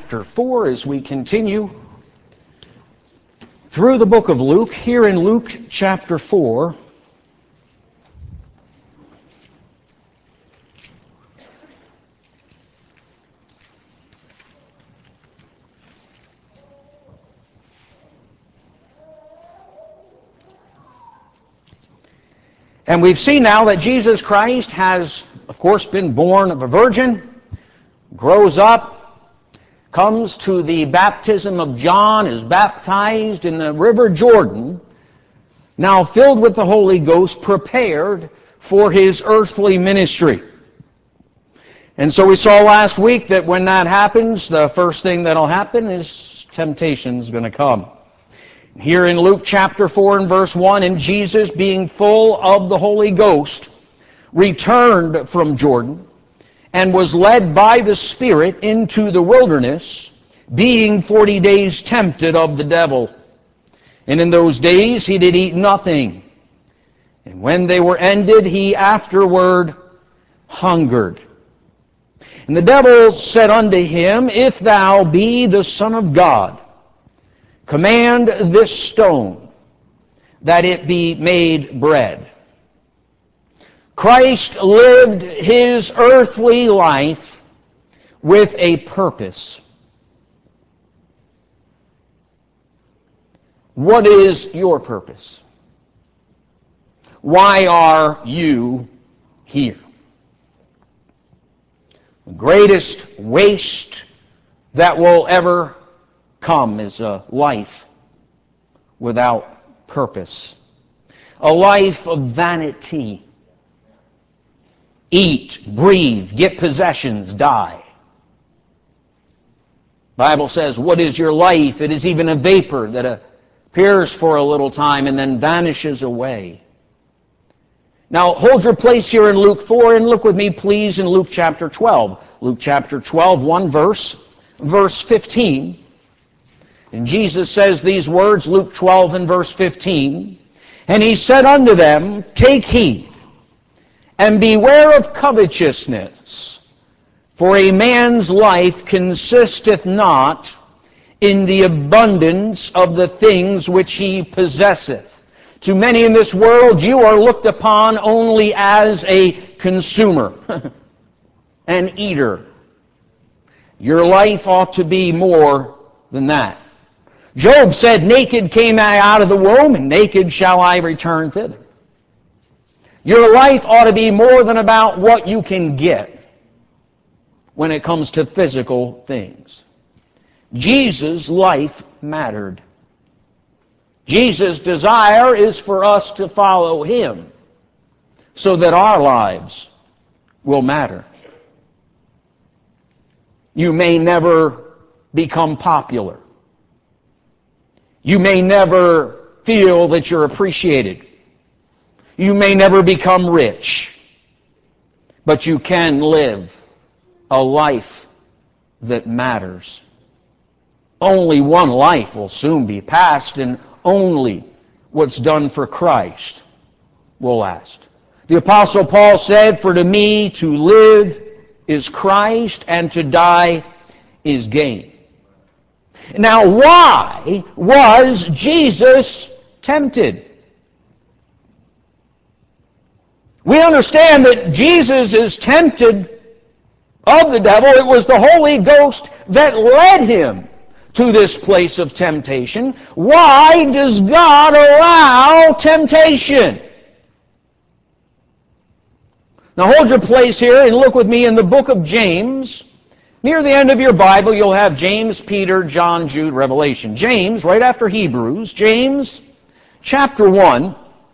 chapter 4 as we continue through the book of Luke. Here in Luke chapter 4, and we've seen now that Jesus Christ has, of course, been born of a virgin, grows up, comes to the baptism of John, is baptized in the river Jordan, now filled with the Holy Ghost, prepared for his earthly ministry. And so we saw last week that when that happens, the first thing that'll happen is temptation's going to come. Here in Luke chapter 4 and verse 1, and Jesus, being full of the Holy Ghost, returned from Jordan, and was led by the Spirit into the wilderness, being 40 days tempted of the devil. And in those days he did eat nothing. And when they were ended, he afterward hungered. And the devil said unto him, If thou be the Son of God, command this stone that it be made bread. Christ lived his earthly life with a purpose. What is your purpose? Why are you here? The greatest waste that will ever come is a life without purpose, a life of vanity. Eat, breathe, get possessions, die. The Bible says, what is your life? It is even a vapor that appears for a little time and then vanishes away. Now, hold your place here in Luke 4 and look with me, please, in Luke chapter 12. Luke chapter 12, one verse 15. And Jesus says these words, Luke 12 and verse 15, And he said unto them, Take heed, and beware of covetousness, for a man's life consisteth not in the abundance of the things which he possesseth. To many in this world, you are looked upon only as a consumer, an eater. Your life ought to be more than that. Job said, Naked came I out of the womb, and naked shall I return thither. Your life ought to be more than about what you can get when it comes to physical things. Jesus' life mattered. Jesus' desire is for us to follow him so that our lives will matter. You may never become popular. You may never feel that you're appreciated. You may never become rich. But you can live a life that matters. Only one life will soon be passed, and only what's done for Christ will last. The Apostle Paul said, For to me to live is Christ, and to die is gain. Now, why was Jesus tempted? We understand that Jesus is tempted of the devil. It was the Holy Ghost that led him to this place of temptation. Why does God allow temptation? Now hold your place here and look with me in the book of James. Near the end of your Bible, you'll have James, Peter, John, Jude, Revelation. James, right after Hebrews, James chapter 1.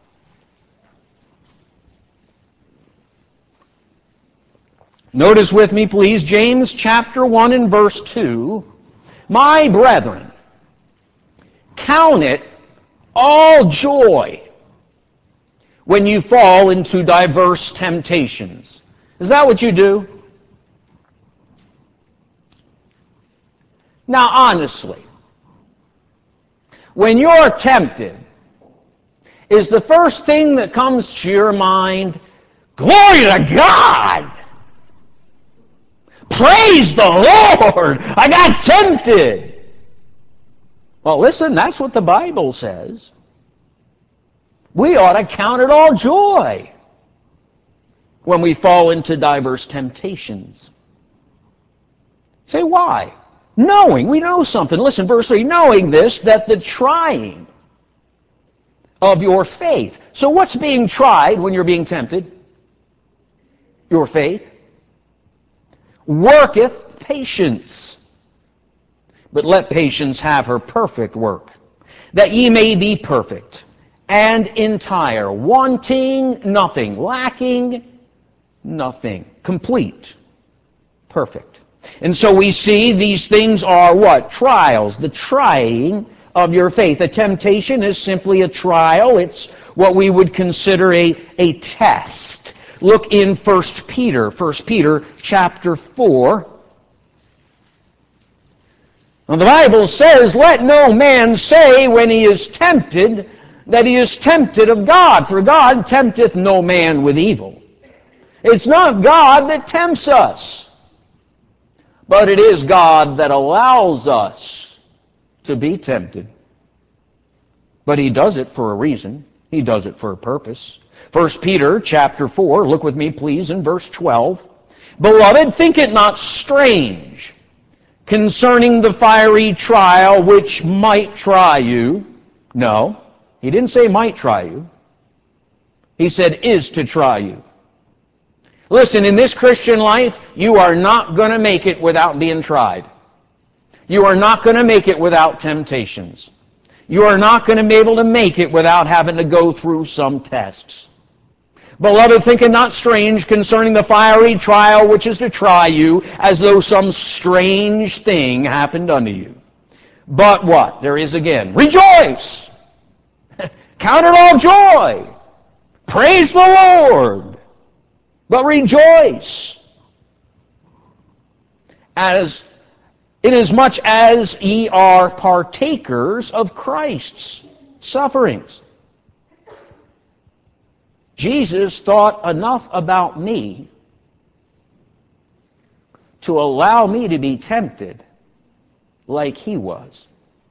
Notice with me, please, James chapter 1 and verse 2. My brethren, count it all joy when you fall into diverse temptations. Is that what you do? Now, honestly, when you're tempted, is the first thing that comes to your mind, glory to God? Praise the Lord! I got tempted! Well, listen, that's what the Bible says. We ought to count it all joy when we fall into diverse temptations. Say, why? Knowing, we know something. Listen, verse 3, knowing this, that the trying of your faith. So what's being tried when you're being tempted? Your faith. Worketh patience. But let patience have her perfect work, that ye may be perfect and entire, wanting nothing, lacking nothing, complete, perfect. And so we see these things are what? Trials, the trying of your faith. A temptation is simply a trial. It's what we would consider a test. Look in 1 Peter chapter 4. Now the Bible says, let no man say when he is tempted that he is tempted of God, for God tempteth no man with evil. It's not God that tempts us, but it is God that allows us to be tempted. But He does it for a reason. He does it for a purpose. 1 Peter chapter 4, look with me please in verse 12. Beloved, think it not strange concerning the fiery trial which might try you. No, He didn't say might try you. He said is to try you. Listen, in this Christian life, you are not going to make it without being tried. You are not going to make it without temptations. You are not going to be able to make it without having to go through some tests. Beloved, think it not strange concerning the fiery trial which is to try you, as though some strange thing happened unto you. But what? There is again. Rejoice! Count it all joy! Praise the Lord! But rejoice! Inasmuch as ye are partakers of Christ's sufferings. Jesus thought enough about me to allow me to be tempted like He was.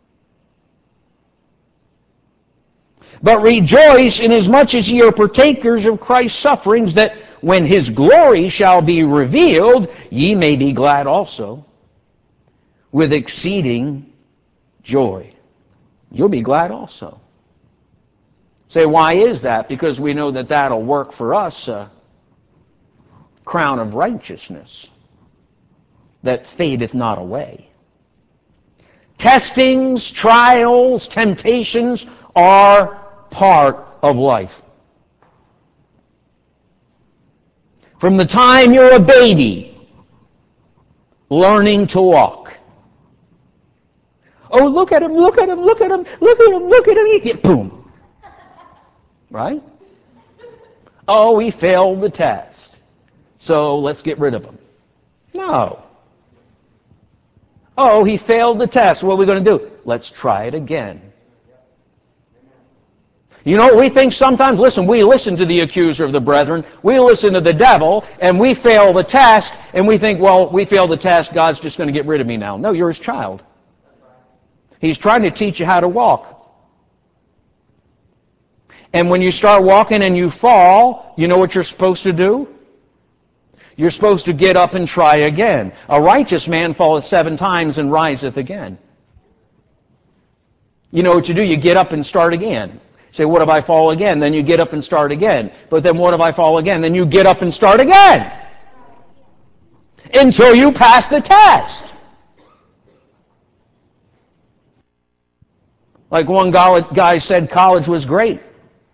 But rejoice inasmuch as ye are partakers of Christ's sufferings, that when His glory shall be revealed, ye may be glad also with exceeding joy. You'll be glad also. Say, why is that? Because we know that that'll work for us a crown of righteousness that fadeth not away. Testings, trials, temptations are part of life. From the time you're a baby, learning to walk. Oh, look at him, look at him, look at him, look at him, look at him. Boom. Right? Oh, he failed the test, so let's get rid of him. No. Oh, he failed the test. What are we going to do? Let's try it again. You know, we think sometimes, listen, we listen to the accuser of the brethren, we listen to the devil, and we fail the test, and we think, well, we failed the test, God's just going to get rid of me now. No, you're His child. He's trying to teach you how to walk. And when you start walking and you fall, you know what you're supposed to do? You're supposed to get up and try again. A righteous man falleth 7 times and riseth again. You know what you do? You get up and start again. Say, what if I fall again? Then you get up and start again. But then what if I fall again? Then you get up and start again. Until you pass the test. Like one guy said, college was great.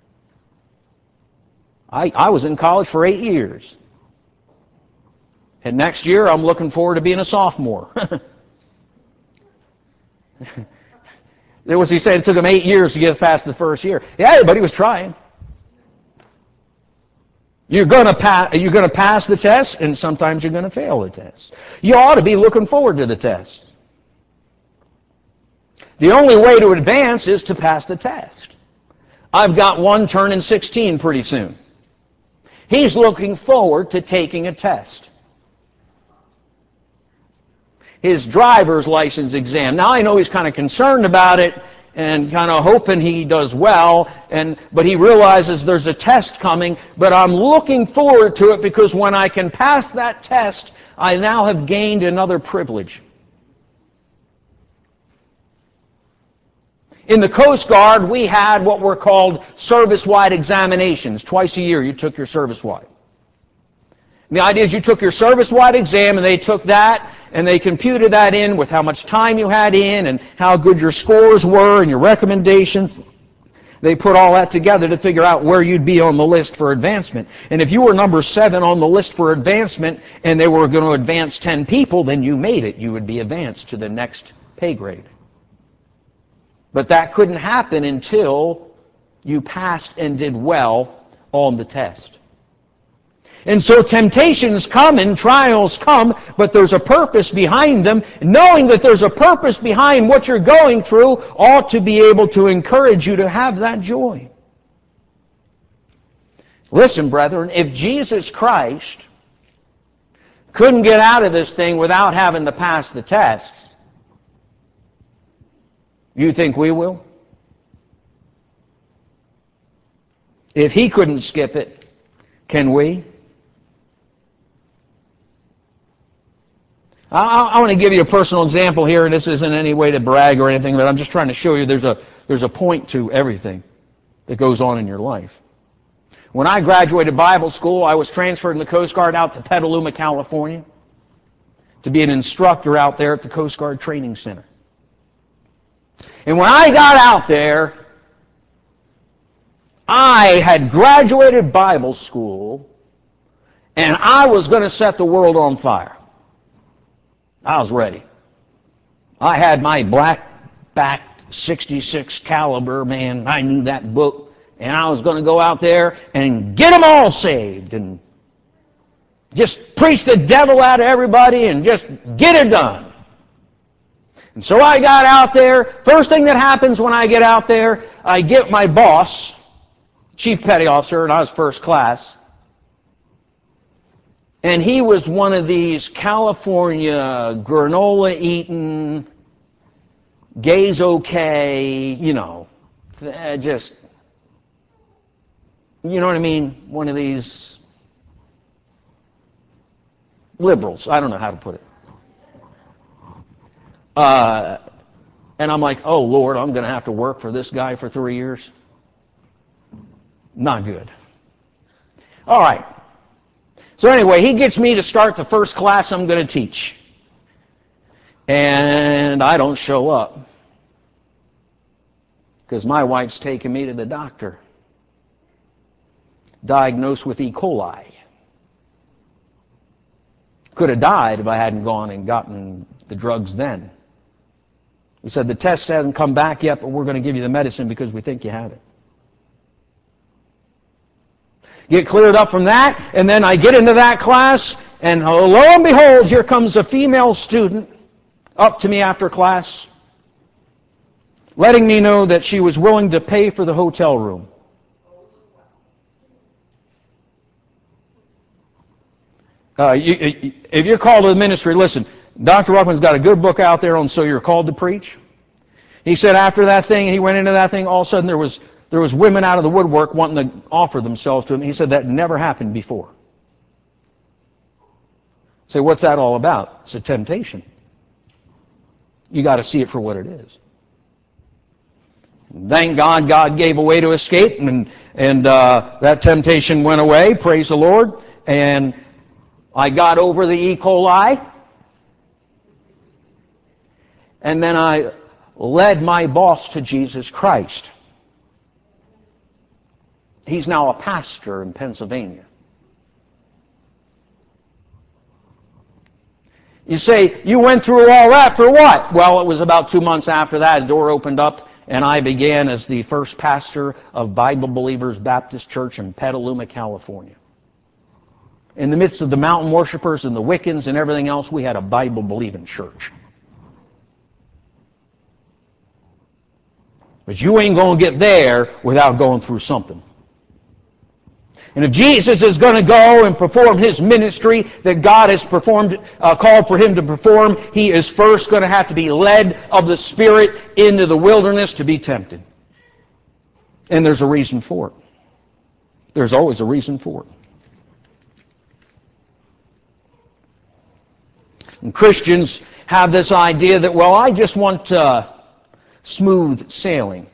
I was in college for 8 years. And next year, I'm looking forward to being a sophomore. There was, he said, it took him 8 years to get past the first year. Yeah, but he was trying. You're going to pass the test, and sometimes you're going to fail the test. You ought to be looking forward to the test. The only way to advance is to pass the test. I've got one turning 16 pretty soon. He's looking forward to taking a test. his driver's license exam. Now I know he's kind of concerned about it and kind of hoping he does well, but he realizes there's a test coming, but I'm looking forward to it because when I can pass that test, I now have gained another privilege. In the Coast Guard, we had what were called service-wide examinations. Twice a year you took your service-wide. The idea is you took your service-wide exam and they took that and they computed that in with how much time you had in and how good your scores were and your recommendations. They put all that together to figure out where you'd be on the list for advancement. And if you were number 7 on the list for advancement and they were going to advance 10 people, then you made it. You would be advanced to the next pay grade. But that couldn't happen until you passed and did well on the test. And so temptations come and trials come, but there's a purpose behind them. Knowing that there's a purpose behind what you're going through ought to be able to encourage you to have that joy. Listen, brethren, if Jesus Christ couldn't get out of this thing without having to pass the tests, you think we will? If he couldn't skip it, can we? I want to give you a personal example here, and this isn't any way to brag or anything, but I'm just trying to show you there's a point to everything that goes on in your life. When I graduated Bible school, I was transferred in the Coast Guard out to Petaluma, California, to be an instructor out there at the Coast Guard Training Center. And when I got out there, I had graduated Bible school, and I was going to set the world on fire. I was ready. I had my black-backed 66 caliber, man, I knew that book, and I was going to go out there and get them all saved and just preach the devil out of everybody and just get it done. And so I got out there. First thing that happens when I get out there, I get my boss, Chief Petty Officer, and I was first class. And he was one of these California granola-eating, gay's okay, just, you know what I mean? One of these liberals. I don't know how to put it. And I'm like, oh, Lord, I'm going to have to work for this guy for 3 years? Not good. All right. So anyway, he gets me to start the first class I'm going to teach. And I don't show up because my wife's taking me to the doctor, diagnosed with E. coli. Could have died if I hadn't gone and gotten the drugs then. We said, the test hasn't come back yet, but we're going to give you the medicine because we think you have it. Get cleared up from that, and then I get into that class, and lo and behold, here comes a female student up to me after class, letting me know that she was willing to pay for the hotel room. If you're called to the ministry, listen, Dr. Ruckman's got a good book out there on So You're Called to Preach. He said after that thing, he went into that thing, all of a sudden there was women out of the woodwork wanting to offer themselves to him. He said that never happened before. Say, what's that all about? It's a temptation. You got to see it for what it is. Thank God, God gave a way to escape, and that temptation went away. Praise the Lord. And I got over the E. coli, and then I led my boss to Jesus Christ. He's now a pastor in Pennsylvania. You say, you went through all that for what? Well, it was about 2 months after that, a door opened up, and I began as the first pastor of Bible Believers Baptist Church in Petaluma, California. In the midst of the mountain worshipers and the Wiccans and everything else, we had a Bible-believing church. But you ain't going to get there without going through something. And if Jesus is going to go and perform His ministry that God has called for Him to perform, He is first going to have to be led of the Spirit into the wilderness to be tempted. And there's a reason for it. There's always a reason for it. And Christians have this idea that, well, I just want smooth sailing.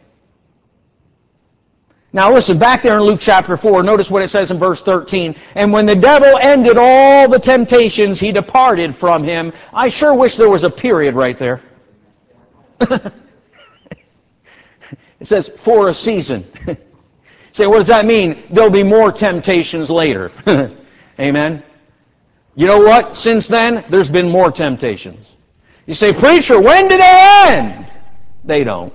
Now listen, back there in Luke chapter 4, notice what it says in verse 13. And when the devil ended all the temptations, he departed from him. I sure wish there was a period right there. It says, for a season. Say, what does that mean? There'll be more temptations later. Amen? You know what? Since then, there's been more temptations. You say, preacher, when do they end? They don't.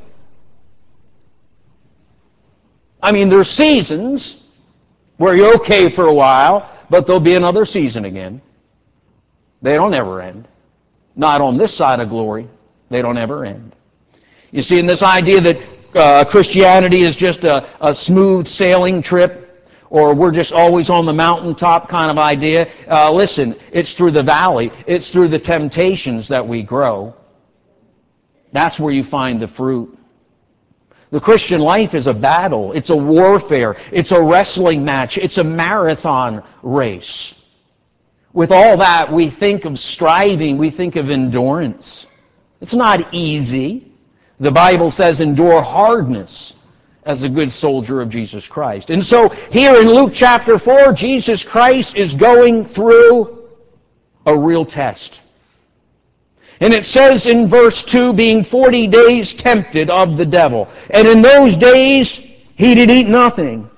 I mean, there's seasons where you're okay for a while, but there'll be another season again. They don't ever end. Not on this side of glory. They don't ever end. You see, in this idea that Christianity is just a smooth sailing trip, or we're just always on the mountaintop kind of idea, listen, it's through the valley. It's through the temptations that we grow. That's where you find the fruit. The Christian life is a battle. It's a warfare. It's a wrestling match. It's a marathon race. With all that, we think of striving. We think of endurance. It's not easy. The Bible says, endure hardness as a good soldier of Jesus Christ. And so, here in Luke chapter 4, Jesus Christ is going through a real test. And it says in verse 2, being 40 days tempted of the devil. And in those days, he did eat nothing.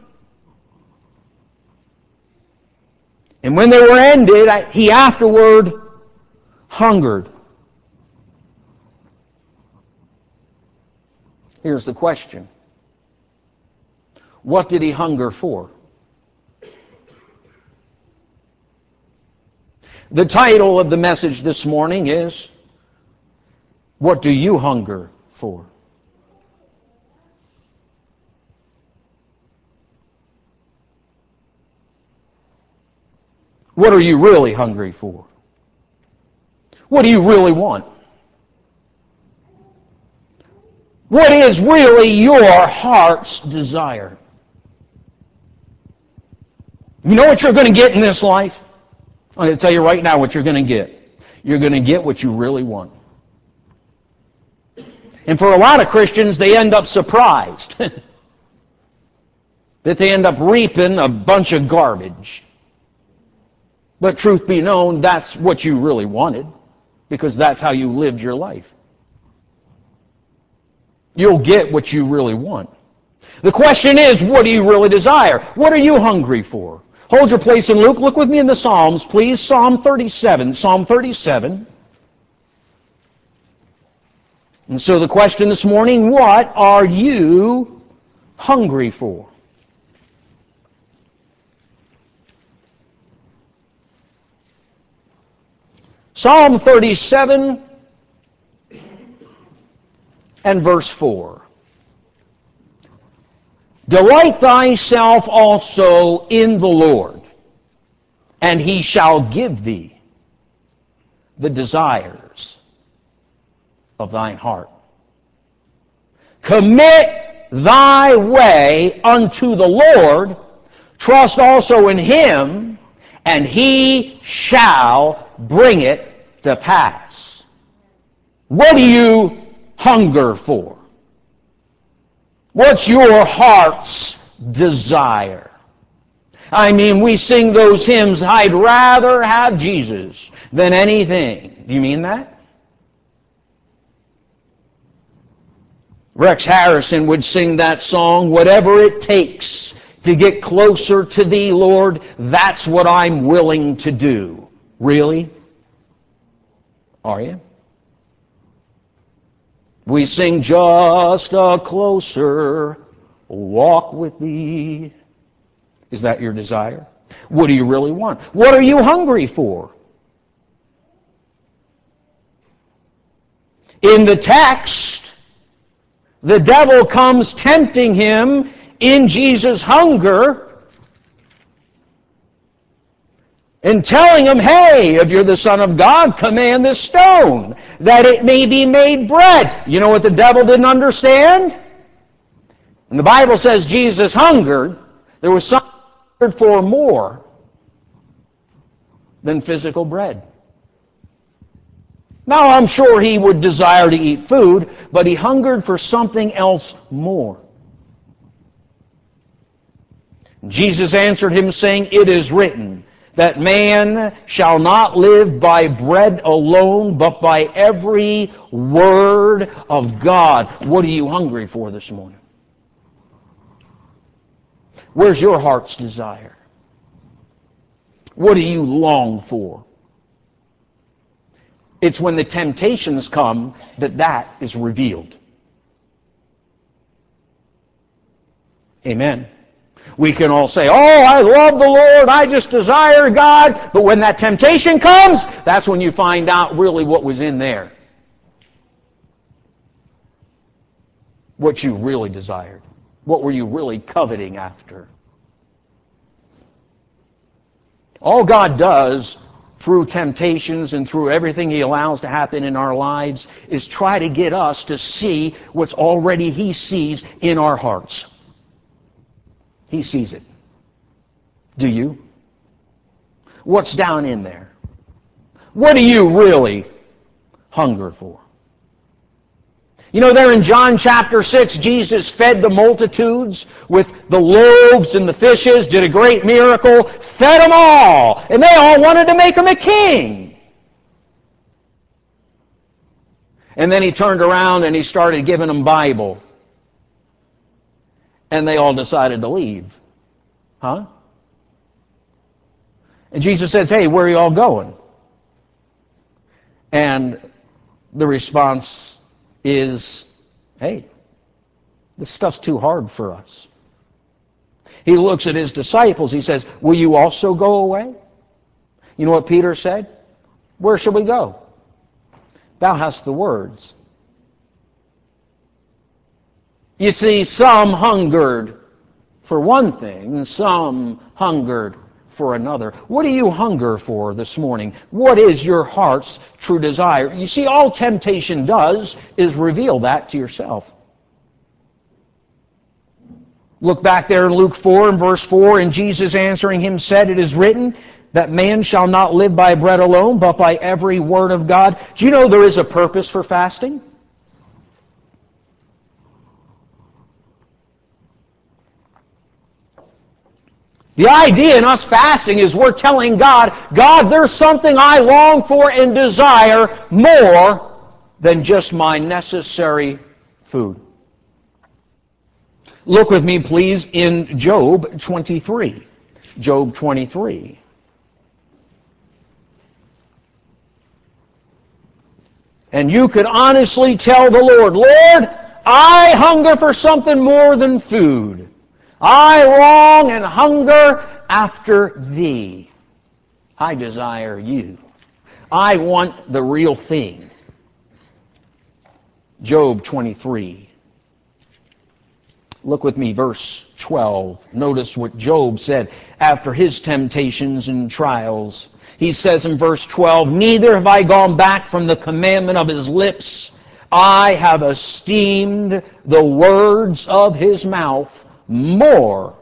And when they were ended, he afterward hungered. Here's the question. What did he hunger for? The title of the message this morning is, what do you hunger for? What are you really hungry for? What do you really want? What is really your heart's desire? You know what you're going to get in this life? I'm going to tell you right now what you're going to get. You're going to get what you really want. And for a lot of Christians, they end up surprised that they end up reaping a bunch of garbage. But truth be known, that's what you really wanted, because that's how you lived your life. You'll get what you really want. The question is, what do you really desire? What are you hungry for? Hold your place in Luke. Look with me in the Psalms, please. Psalm 37. Psalm 37. And so the question this morning, what are you hungry for? Psalm 37 and verse 4. Delight thyself also in the Lord, and he shall give thee the desires of thine heart. Commit thy way unto the Lord, trust also in him, and he shall bring it to pass. What do you hunger for? What's your heart's desire? I mean, we sing those hymns, I'd rather have Jesus than anything. Do you mean that? Rex Harrison would sing that song, whatever it takes to get closer to thee, Lord, that's what I'm willing to do. Really? Are you? We sing just a closer walk with thee. Is that your desire? What do you really want? What are you hungry for? In the text, the devil comes tempting him in Jesus' hunger and telling him, hey, if you're the Son of God, command this stone that it may be made bread. You know what the devil didn't understand? When the Bible says Jesus hungered, there was something for more than physical bread. Now, I'm sure he would desire to eat food, but he hungered for something else more. Jesus answered him, saying, it is written, that man shall not live by bread alone, but by every word of God. What are you hungry for this morning? Where's your heart's desire? What do you long for? It's when the temptations come that is revealed. Amen. We can all say, oh, I love the Lord, I just desire God. But when that temptation comes, that's when you find out really what was in there. What you really desired. What were you really coveting after? All God does through temptations and through everything He allows to happen in our lives is try to get us to see what's already He sees in our hearts. He sees it. Do you? What's down in there? What do you really hunger for? You know, there in John chapter 6, Jesus fed the multitudes with the loaves and the fishes, did a great miracle, fed them all, and they all wanted to make him a king. And then he turned around and he started giving them Bible. And they all decided to leave. Huh? And Jesus says, hey, where are you all going? And the response is, hey, this stuff's too hard for us. He looks at his disciples. He says, will you also go away? You know what Peter said? Where shall we go? Thou hast the words. You see, some hungered for one thing, and some hungered for another. What do you hunger for this morning? What is your heart's true desire? You see, all temptation does is reveal that to yourself. Look back there in Luke 4 and verse 4, and Jesus answering him said, it is written that man shall not live by bread alone, but by every word of God. Do you know there is a purpose for fasting? The idea in us fasting is we're telling God, God, there's something I long for and desire more than just my necessary food. Look with me, please, in Job 23. Job 23. And you could honestly tell the Lord, Lord, I hunger for something more than food. I long and hunger after Thee. I desire You. I want the real thing. Job 23. Look with me, verse 12. Notice what Job said after his temptations and trials. He says in verse 12, neither have I gone back from the commandment of His lips. I have esteemed the words of His mouth more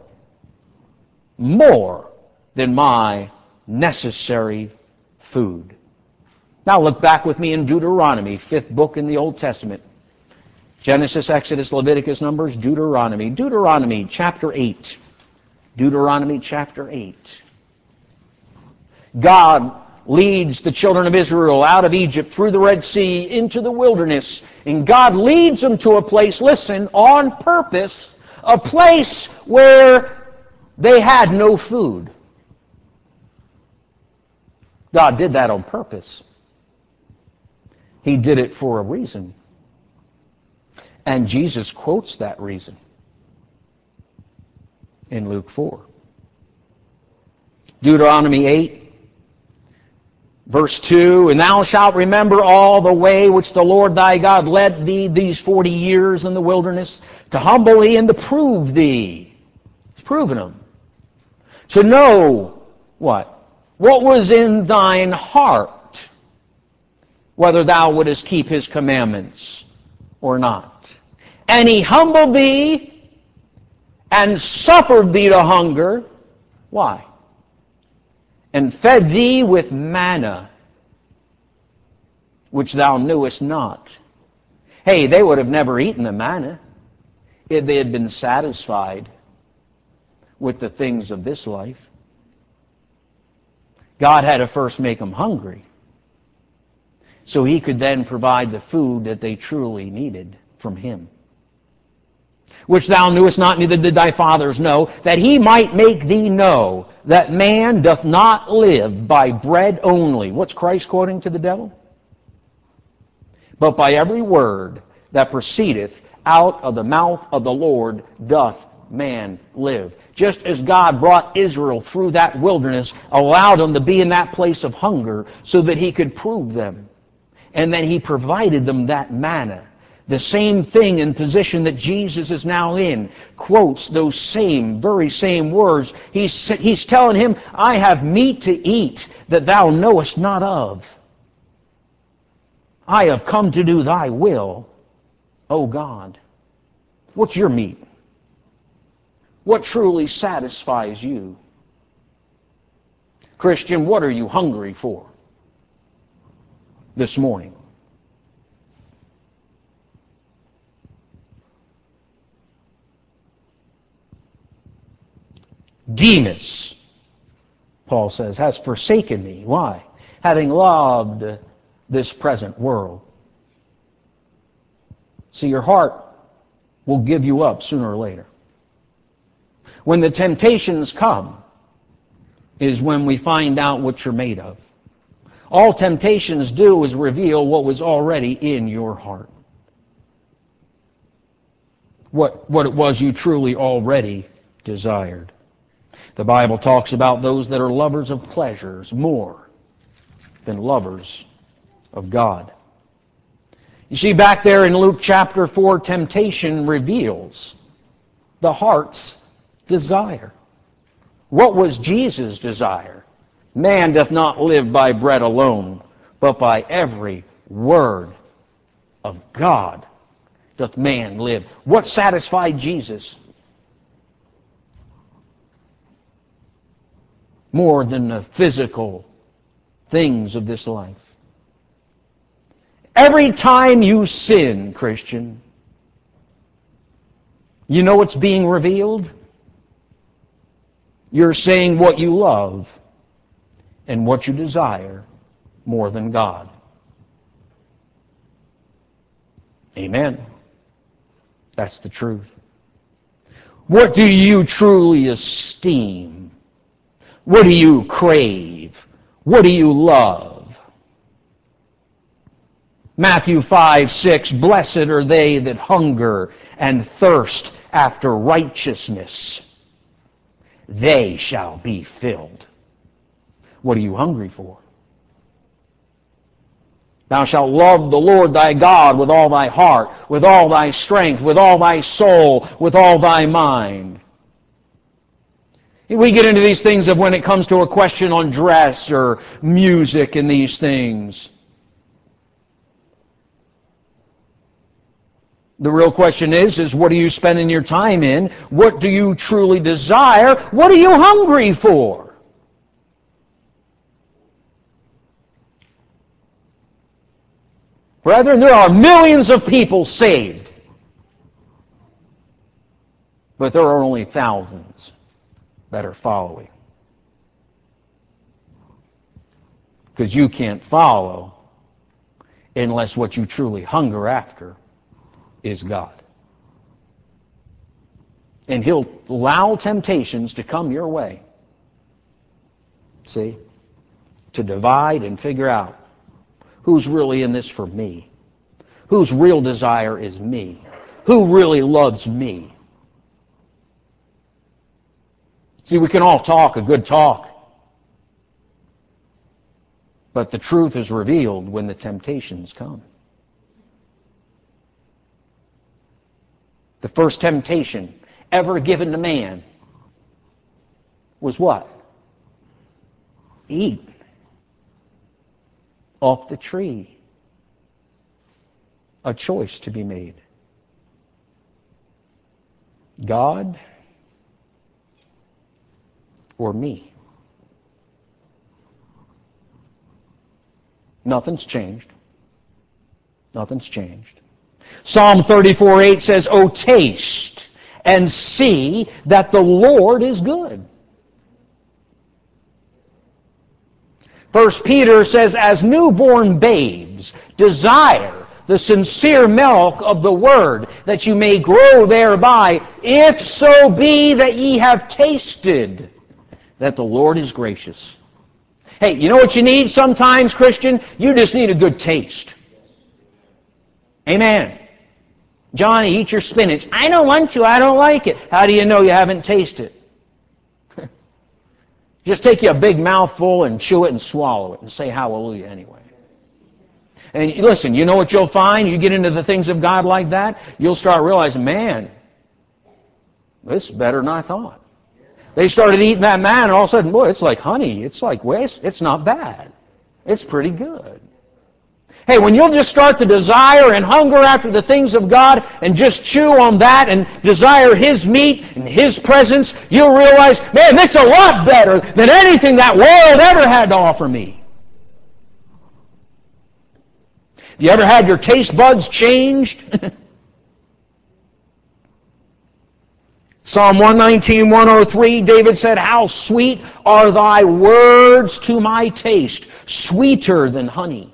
than my necessary food. Now look back with me in Deuteronomy, 5th book in the Old Testament. Genesis, Exodus, Leviticus, Numbers, Deuteronomy. Deuteronomy chapter 8. Deuteronomy chapter 8. God leads the children of Israel out of Egypt through the Red Sea into the wilderness. And God leads them to a place, listen, on purpose, a place where they had no food. God did that on purpose. He did it for a reason. And Jesus quotes that reason in Luke 4. Deuteronomy 8, verse 2, and thou shalt remember all the way which the Lord thy God led thee these 40 years in the wilderness, to humble thee and to prove thee. He's proven them. To know what? what was in thine heart, whether thou wouldest keep his commandments or not. And he humbled thee and suffered thee to hunger. Why? And fed thee with manna, which thou knewest not. Hey, they would have never eaten the manna if they had been satisfied with the things of this life. God had to first make them hungry so he could then provide the food that they truly needed from him. Which thou knewest not, neither did thy fathers know, that he might make thee know that man doth not live by bread only. What's Christ quoting to the devil? But by every word that proceedeth out of the mouth of the Lord doth man live. Just as God brought Israel through that wilderness, allowed them to be in that place of hunger so that he could prove them. And then he provided them that manna. The same thing in position that Jesus is now in. Quotes those very same words. He's telling him, I have meat to eat that thou knowest not of. I have come to do thy will, O God. What's your meat? What truly satisfies you? Christian, what are you hungry for this morning? Demas, Paul says, has forsaken me. Why? Having loved this present world. See, your heart will give you up sooner or later. When the temptations come is when we find out what you're made of. All temptations do is reveal what was already in your heart. What it was you truly already desired. The Bible talks about those that are lovers of pleasures more than lovers of God. You see, back there in Luke chapter 4, temptation reveals the heart's desire. What was Jesus' desire? Man doth not live by bread alone, but by every word of God doth man live. What satisfied Jesus? More than the physical things of this life. Every time you sin, Christian, you know what's being revealed? You're saying what you love and what you desire more than God. Amen. That's the truth. What do you truly esteem? What do you crave? What do you love? Matthew 5:6, blessed are they that hunger and thirst after righteousness. They shall be filled. What are you hungry for? Thou shalt love the Lord thy God with all thy heart, with all thy strength, with all thy soul, with all thy mind. We get into these things of when it comes to a question on dress or music and these things. The real question is what are you spending your time in? What do you truly desire? What are you hungry for? Brethren, there are millions of people saved, but there are only thousands that are following. Because you can't follow unless what you truly hunger after is God. And He'll allow temptations to come your way. See? To divide and figure out who's really in this for me. Whose real desire is me. Who really loves me. See, we can all talk a good talk. But the truth is revealed when the temptations come. The first temptation ever given to man was what? eat off the tree. A choice to be made. God or me. Nothing's changed. Nothing's changed. Psalm 34:8 says, "O taste and see that the Lord is good." 1 Peter says, "As newborn babes, desire the sincere milk of the Word, that you may grow thereby, if so be that ye have tasted that the Lord is gracious." Hey, you know what you need sometimes, Christian? You just need a good taste. Amen. Johnny, eat your spinach. I don't want to. I don't like it. How do you know you haven't tasted it? Just take you a big mouthful and chew it and swallow it and say hallelujah anyway. And listen, you know what you'll find? You get into the things of God like that, you'll start realizing, man, this is better than I thought. They started eating that man, and all of a sudden, boy, it's like honey. It's like, well, it's not bad. It's pretty good. Hey, when you'll just start to desire and hunger after the things of God and just chew on that and desire His meat and His presence, you'll realize, man, this is a lot better than anything that world ever had to offer me. Have you ever had your taste buds changed? Psalm 119, 103, David said, "How sweet are thy words to my taste, sweeter than honey."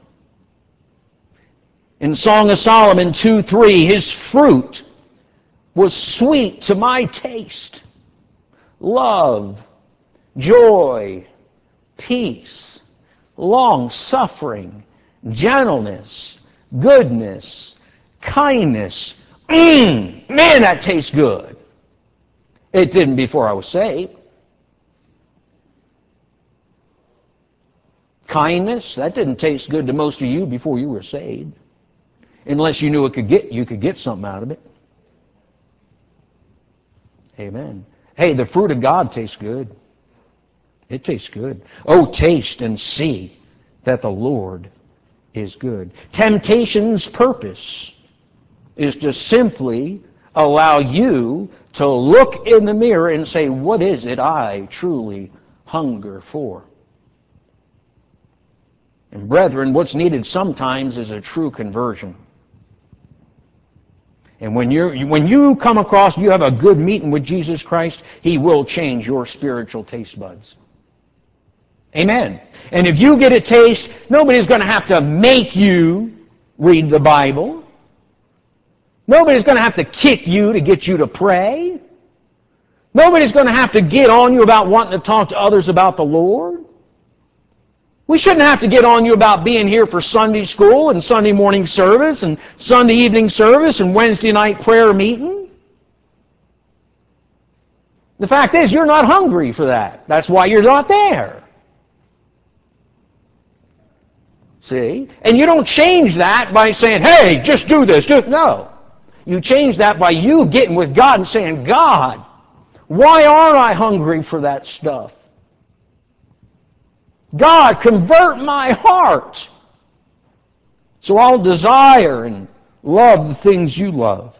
In Song of Solomon 2:3, his fruit was sweet to my taste. Love, joy, peace, long-suffering, gentleness, goodness, kindness. Man, that tastes good. It didn't before I was saved. Kindness, that didn't taste good to most of you before you were saved. Unless you knew you could get something out of it. Amen. Hey, the fruit of God tastes good. It tastes good. Oh, taste and see that the Lord is good. Temptation's purpose is to simply allow you to look in the mirror and say, what is it I truly hunger for? And brethren, what's needed sometimes is a true conversion. And when you come across, you have a good meeting with Jesus Christ, He will change your spiritual taste buds. Amen. And if you get a taste, nobody's going to have to make you read the Bible. Nobody's going to have to kick you to get you to pray. Nobody's going to have to get on you about wanting to talk to others about the Lord. We shouldn't have to get on you about being here for Sunday school and Sunday morning service and Sunday evening service and Wednesday night prayer meeting. The fact is, you're not hungry for that. That's why you're not there. See? And you don't change that by saying, hey, just do this. No. You change that by you getting with God and saying, God, why aren't I hungry for that stuff? God, convert my heart so I'll desire and love the things you love.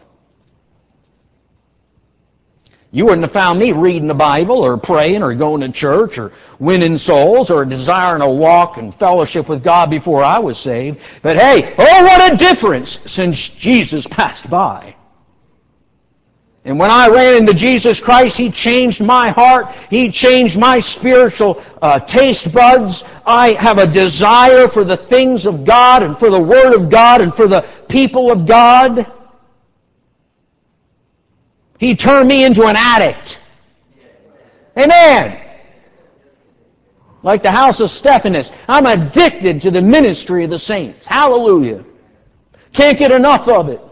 You wouldn't have found me reading the Bible or praying or going to church or winning souls or desiring a walk and fellowship with God before I was saved. But hey, oh, what a difference since Jesus passed by. And when I ran into Jesus Christ, He changed my heart. He changed my spiritual taste buds. I have a desire for the things of God and for the Word of God and for the people of God. He turned me into an addict. Amen. Like the house of Stephanus, I'm addicted to the ministry of the saints. Hallelujah. Can't get enough of it.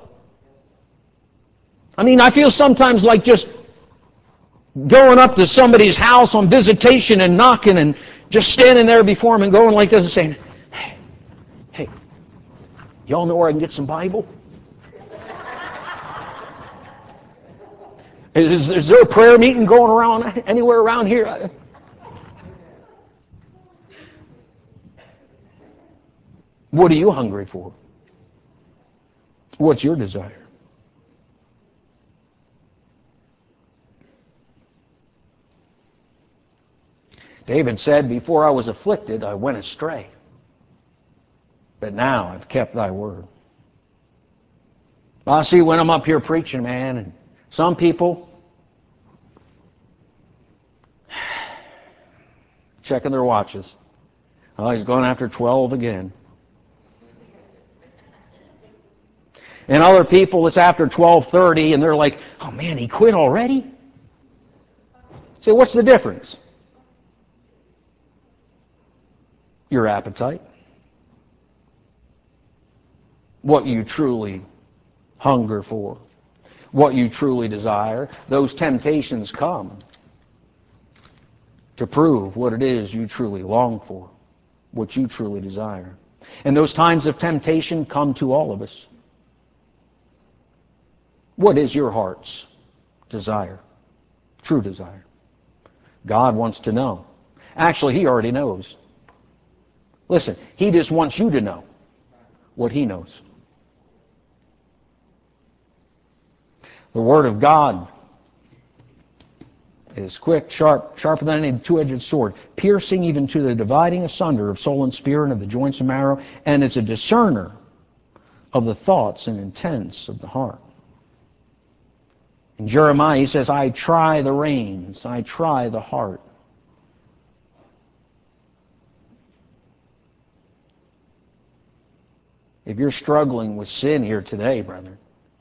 I mean, I feel sometimes like just going up to somebody's house on visitation and knocking and just standing there before them and going like this and saying, hey, y'all know where I can get some Bible? Is there a prayer meeting going around anywhere around here? What are you hungry for? What's your desire? David said, before I was afflicted, I went astray. But now I've kept thy word. I see when I'm up here preaching, man, and some people checking their watches. Oh, he's going after 12 again. And other people, it's after 12:30, and they're like, oh man, he quit already? So what's the difference? Your appetite. What you truly hunger for. What you truly desire. Those temptations come to prove what it is you truly long for. What you truly desire. And those times of temptation come to all of us. What is your heart's desire? True desire. God wants to know. Actually, He already knows. Listen, He just wants you to know what He knows. The Word of God is quick, sharper than any two-edged sword, piercing even to the dividing asunder of soul and spirit and of the joints and marrow, and is a discerner of the thoughts and intents of the heart. In Jeremiah, he says, I try the reins, I try the heart. If you're struggling with sin here today, brother,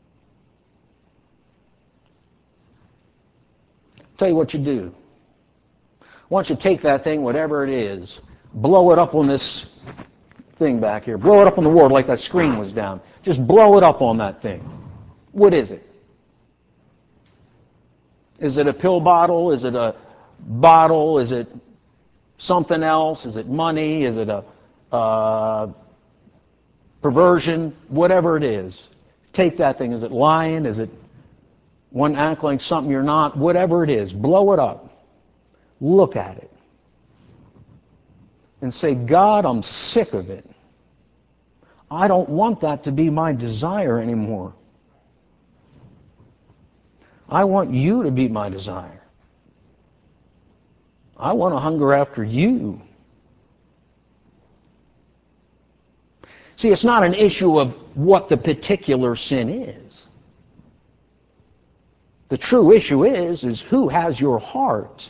I'll tell you what you do. Why don't you take that thing, whatever it is, blow it up on this thing back here. Blow it up on the wall like that screen was down. Just blow it up on that thing. What is it? Is it a pill bottle? Is it a bottle? Is it something else? Is it money? Is it a perversion? Whatever it is. Take that thing. Is it lying? Is it one act like something you're not? Whatever it is, blow it up. Look at it. And say, God, I'm sick of it. I don't want that to be my desire anymore. I want you to be my desire. I want to hunger after you. See, it's not an issue of what the particular sin is. The true issue is who has your heart?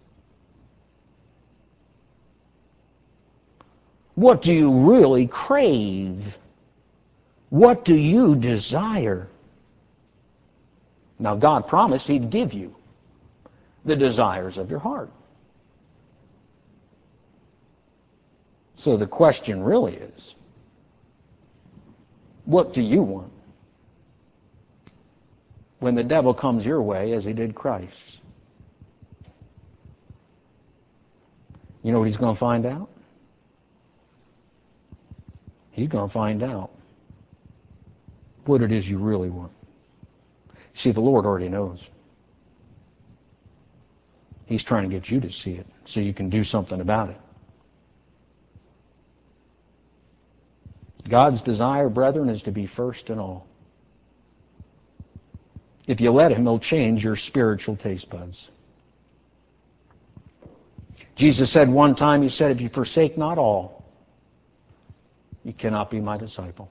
What do you really crave? What do you desire? Now, God promised He'd give you the desires of your heart. So the question really is, what do you want? When the devil comes your way, as he did Christ. You know what he's going to find out? He's going to find out what it is you really want. See, the Lord already knows. He's trying to get you to see it so you can do something about it. God's desire, brethren, is to be first in all. If you let Him, He'll change your spiritual taste buds. Jesus said one time, He said, if you forsake not all, you cannot be my disciple.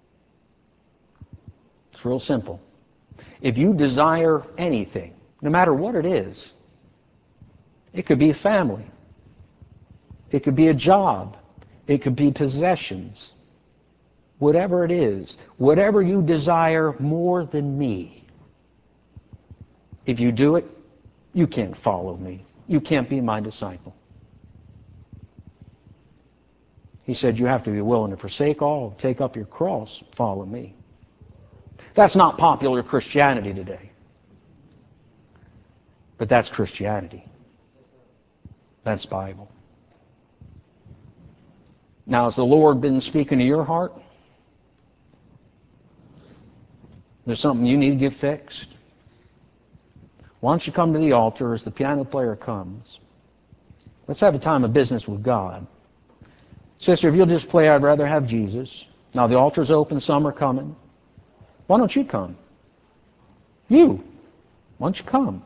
It's real simple. If you desire anything, no matter what it is, it could be a family, it could be a job, it could be possessions, whatever it is, whatever you desire more than me, if you do it, you can't follow me. You can't be my disciple. He said you have to be willing to forsake all, take up your cross, follow me. That's not popular Christianity today. But that's Christianity. That's Bible. Now, has the Lord been speaking to your heart? There's something you need to get fixed? Why don't you come to the altar as the piano player comes? Let's have a time of business with God. Sister, if you'll just play I'd Rather Have Jesus. Now the altar's open, some are coming. Why don't you come? You. Why don't you come?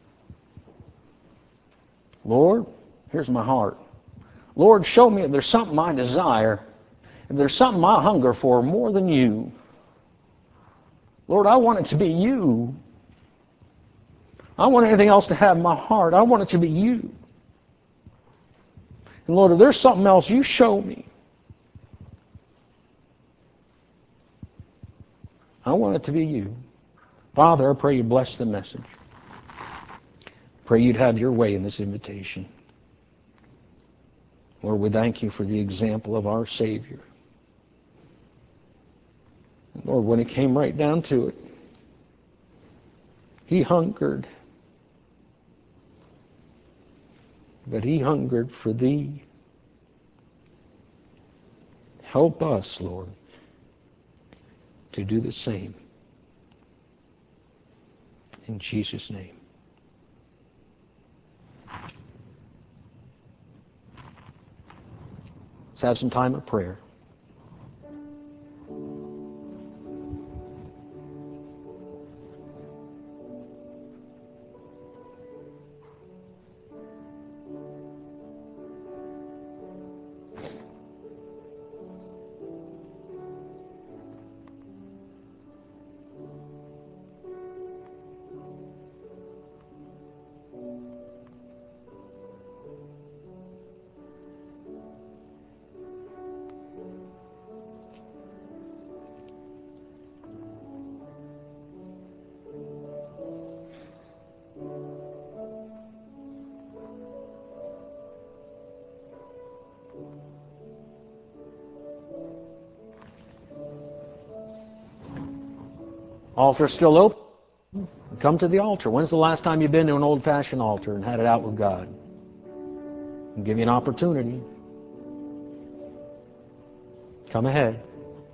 Lord, here's my heart. Lord, show me if there's something I desire, if there's something I hunger for more than you. Lord, I want it to be you. I want anything else to have my heart. I want it to be you. And Lord, if there's something else, you show me. I want it to be you. Father, I pray you bless the message. Pray you'd have your way in this invitation. Lord, we thank you for the example of our Savior. Lord, when it came right down to it, he hungered. But he hungered for thee. Help us, Lord, to do the same. In Jesus' name. Let's have some time of prayer. Altar still open. Come to the altar. When's the last time you've been to an old-fashioned altar and had it out with God? I'll give you an opportunity. Come ahead.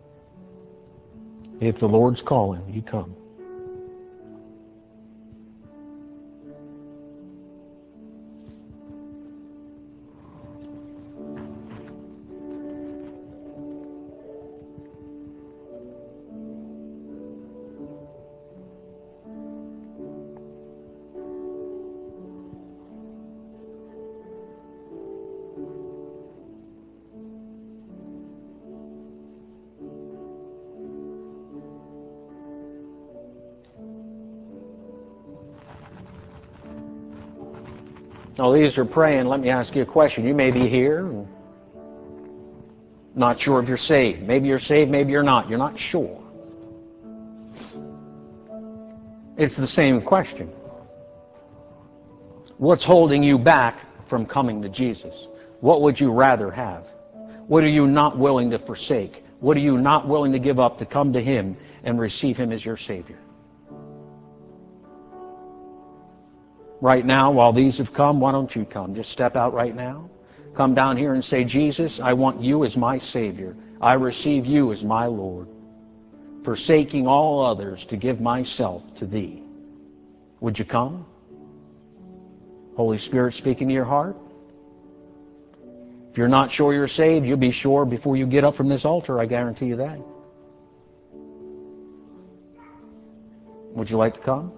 If the Lord's calling, you come. Now, these are praying. Let me ask you a question. You may be here and not sure if you're saved. Maybe you're saved, maybe you're not. You're not sure. It's the same question. What's holding you back from coming to Jesus? What would you rather have? What are you not willing to forsake? What are you not willing to give up to come to Him and receive Him as your Savior? Right now, while these have come, why don't you come? Just step out right now. Come down here and say, Jesus, I want you as my Savior. I receive you as my Lord, forsaking all others to give myself to thee. Would you come? Holy Spirit speaking to your heart? If you're not sure you're saved, you'll be sure before you get up from this altar, I guarantee you that. Would you like to come?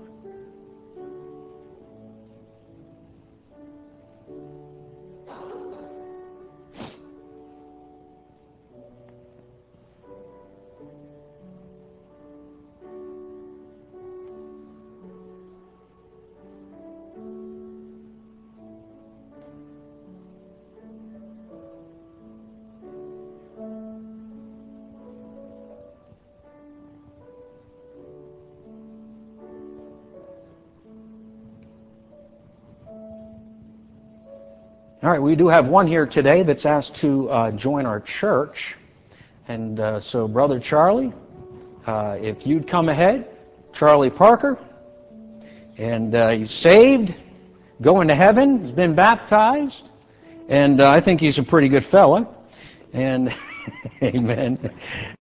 All right, we do have one here today that's asked to join our church. And so, Brother Charlie, if you'd come ahead, Charlie Parker, and he's saved, going to heaven, he's been baptized, and I think he's a pretty good fella. And amen.